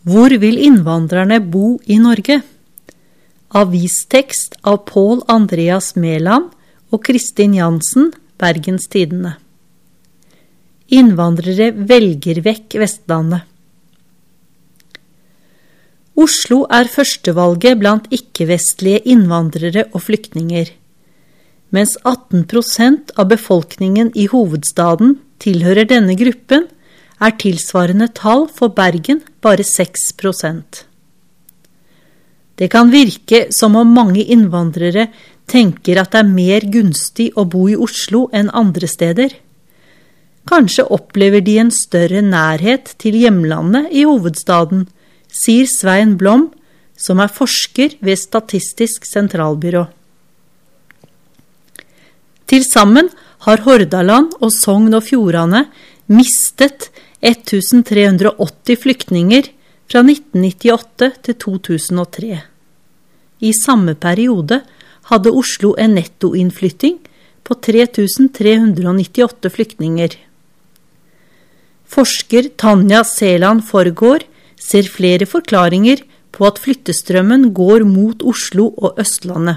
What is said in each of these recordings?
Hvor vil innvandrerne bo i Norge? Avistekst av Pål Andreas Mæland og Kristin Jansen, Bergens Tidende. Innvandrere velger vekk Vestlandet. Oslo er førstevalget blant ikke-vestlige innvandrere og flyktninger. Mens 18% av befolkningen i hovedstaden tilhører denne gruppen, er tilsvarende tall for Bergen bare 6%. Det kan virke som om mange innvandrere tenker at det er mer gunstig å bo i Oslo enn andre steder. Kanskje opplever de en større nærhet til hjemlandet i hovedstaden, sier Svein Blom, som er forsker ved Statistisk sentralbyrå. Til sammen har Hordaland og Sogn og Fjordane mistet 1380 flyktninger fra 1998 til 2003. I samme periode hadde Oslo en nettoinnflytting på 3398 flyktninger. Forsker Tanja Seland Forgård ser flere forklaringer på at flyttestrømmen går mot Oslo og Østlandet.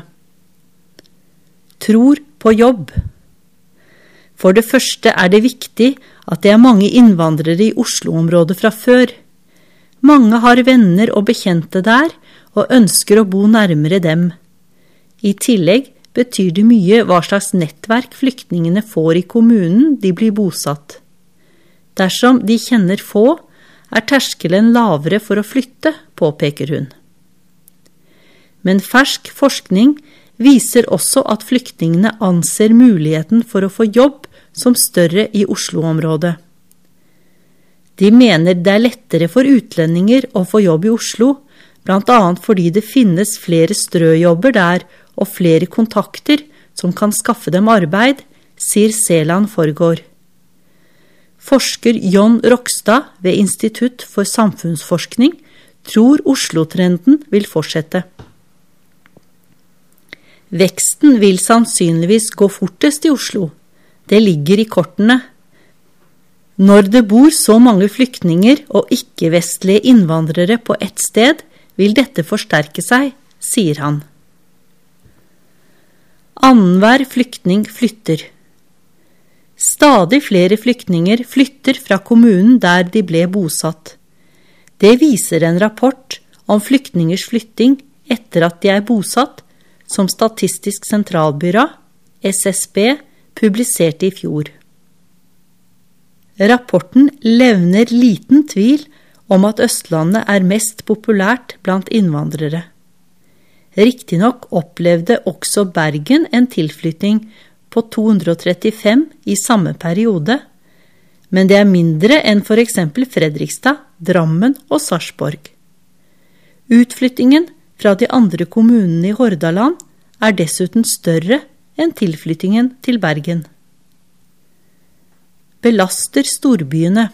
Tror på jobb. For det første er det viktig at det er mange innvandrere i Oslo-området fra før. Mange har venner og bekjente der, og ønsker å bo nærmere dem. I tillegg betyr det mye hva slags nettverk flyktningene får i kommunen de blir bosatt. Dersom de kjenner få, er terskelen lavere for å flytte, påpeker hun. Men fersk forskning viser også at flyktningene anser muligheten for å få jobb som større i Oslo-området. De mener det er lettere for utlendinger å få jobb i Oslo, blant annet fordi det finnes flere strøjobber der og flere kontakter som kan skaffe dem arbeid, sier Seland Forgård. Forsker John Rokstad ved Institutt for samfunnsforskning tror Oslo-trenden vil fortsette. Veksten vil sannsynligvis gå fortest i Oslo. Det ligger i kortene. Når det bor så mange flyktninger og ikke-vestlige innvandrere på ett sted, vil dette forsterke seg, sier han. Annenhver flyktning flytter. Stadig flere flyktninger flytter fra kommunen der de ble bosatt. Det viser en rapport om flyktningers flytting etter at de er bosatt, som Statistisk sentralbyrå, SSB, publiserte i fjor. Rapporten levner liten tvil om at Østlandet er mest populært blant innvandrere. Riktignok opplevde også Bergen en tilflytting på 235 i samme periode, men det er mindre enn for eksempel Fredrikstad, Drammen og Sarpsborg. Utflyttingen fra de andre kommunene i Hordaland er dessuten større enn tilflyttingen til Bergen. Belaster storbyene.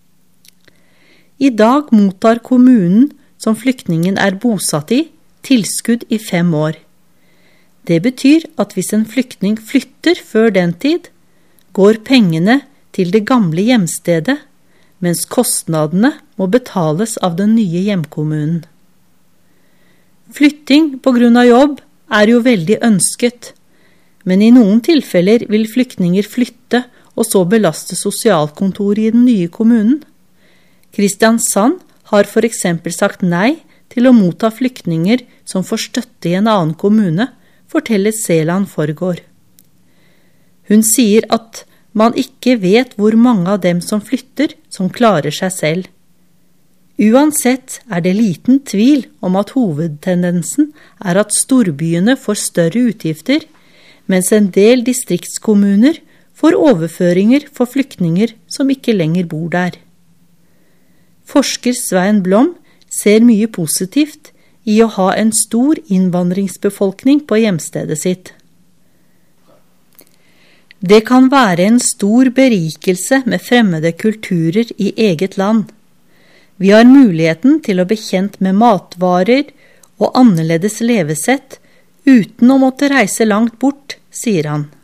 I dag mottar kommunen som flyktningen er bosatt i, tilskudd i 5 år. Det betyr at hvis en flyktning flytter før den tid, går pengene til det gamle hjemstedet, mens kostnadene må betales av den nye hjemkommunen. Flytting på grunn av jobb er jo veldig ønsket, men i noen tilfeller vil flyktninger flytte og så belaste sosialkontoret i den nye kommunen. Kristiansand har for eksempel sagt nei til å motta flyktninger som får støtte i en annen kommune, forteller Seland Forgård. Hun sier at man ikke vet hvor mange av dem som flytter som klarer seg selv. Uansett er det liten tvil om at hovedtendensen er at storbyene får større utgifter, mens en del distriktskommuner får overføringer for flyktninger som ikke lenger bor der. Forsker Svein Blom ser mye positivt i å ha en stor innvandringsbefolkning på hjemstedet sitt. Det kan være en stor berikelse med fremmede kulturer i eget land. Vi har muligheten til å bli kjent med matvarer og annerledes levesett uten å måtte reise langt bort, sier han.